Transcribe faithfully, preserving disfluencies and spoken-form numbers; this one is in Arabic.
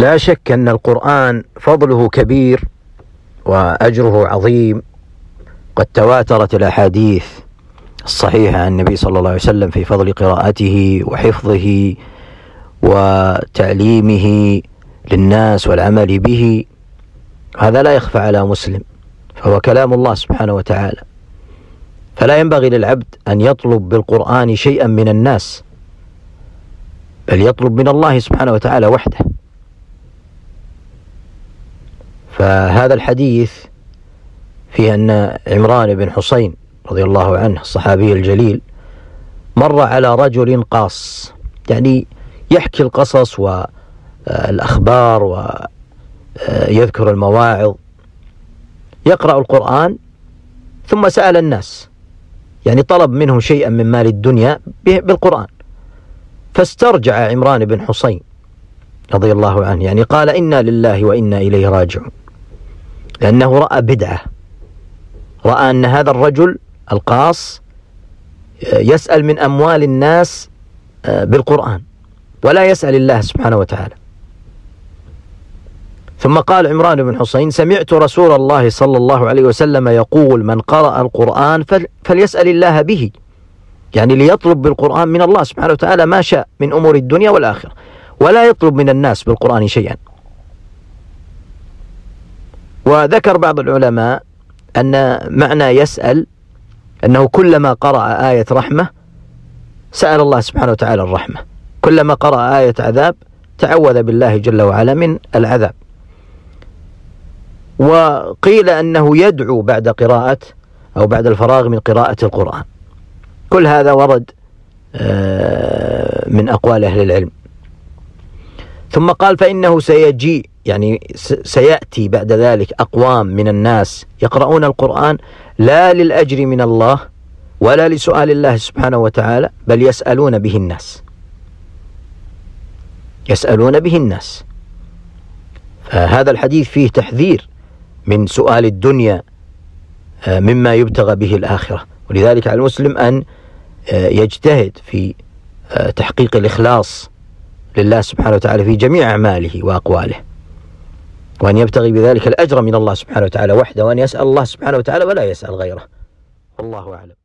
لا شك أن القرآن فضله كبير وأجره عظيم. قد تواترت الأحاديث الصحيحة عن النبي صلى الله عليه وسلم في فضل قراءته وحفظه وتعليمه للناس والعمل به. هذا لا يخفى على مسلم، فهو كلام الله سبحانه وتعالى، فلا ينبغي للعبد أن يطلب بالقرآن شيئا من الناس، بل يطلب من الله سبحانه وتعالى وحده. فهذا الحديث فيه أن عمران بن حسين رضي الله عنه الصحابي الجليل مر على رجل قاص، يعني يحكي القصص والأخبار ويذكر المواعظ، يقرأ القرآن، ثم سأل الناس، يعني طلب منهم شيئا من مال الدنيا بالقرآن. فاسترجع عمران بن حسين رضي الله عنه، يعني قال إنا لله وإنا إليه راجعون، لأنه رأى بدعة، رأى أن هذا الرجل القاص يسأل من أموال الناس بالقرآن ولا يسأل الله سبحانه وتعالى. ثم قال عمران بن حسين: سمعت رسول الله صلى الله عليه وسلم يقول: من قرأ القرآن فليسأل الله به، يعني ليطلب بالقرآن من الله سبحانه وتعالى ما شاء من أمور الدنيا والآخرة، ولا يطلب من الناس بالقرآن شيئا. وذكر بعض العلماء أن معنى يسأل أنه كلما قرأ آية رحمة سأل الله سبحانه وتعالى الرحمة، كلما قرأ آية عذاب تعوذ بالله جل وعلا من العذاب. وقيل أنه يدعو بعد قراءة أو بعد الفراغ من قراءة القرآن. كل هذا ورد من أقوال أهل العلم. ثم قال: فإنه سيجيء، يعني سيأتي بعد ذلك أقوام من الناس يقرؤون القرآن لا للأجر من الله ولا لسؤال الله سبحانه وتعالى، بل يسألون به الناس، يسألون به الناس. فهذا الحديث فيه تحذير من سؤال الدنيا مما يبتغى به الآخرة، ولذلك على المسلم أن يجتهد في تحقيق الإخلاص لله سبحانه وتعالى في جميع أعماله وأقواله، وأن يبتغي بذلك الأجر من الله سبحانه وتعالى وحده، وأن يسأل الله سبحانه وتعالى ولا يسأل غيره. والله أعلم.